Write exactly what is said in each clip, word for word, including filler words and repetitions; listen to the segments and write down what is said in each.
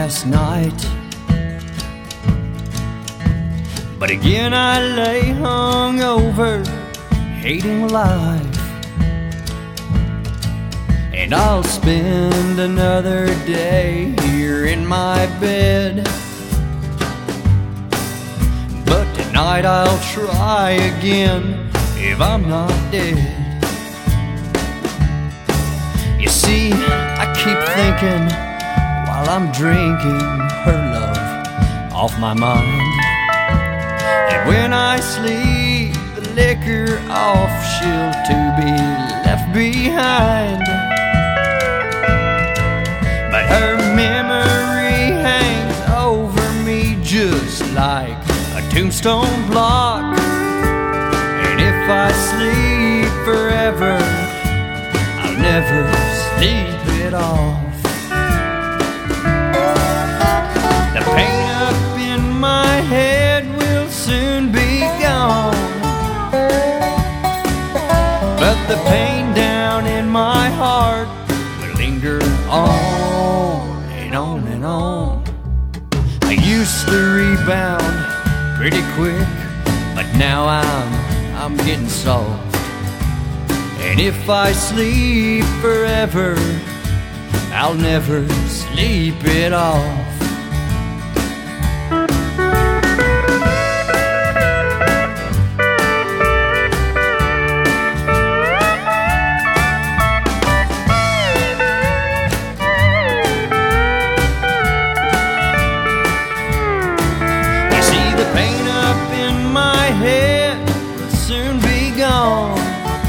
last night, but again I lay hungover, hating life. And I'll spend another day here in my bed, but tonight I'll try again if I'm not dead. You see, I keep thinking while I'm drinking her love off my mind, and when I sleep the liquor off, she'll too be left behind. But her memory hangs over me just like a tombstone block, and if I sleep forever, I'll never sleep it off. The pain up in my head will soon be gone, but the pain down in my heart will linger on and on and on. I used to rebound pretty quick, but now I'm I'm getting soft. And if I sleep forever, I'll never sleep it off. You see, the pain up in my head will soon be gone,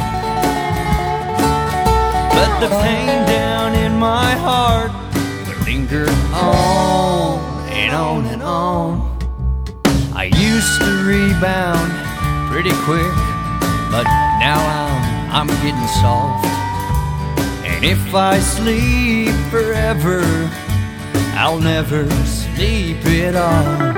but the pain down in my heart will linger on and on and on. I used to rebound pretty quick, but now I'm, I'm getting soft. And if I sleep forever, I'll never sleep it off.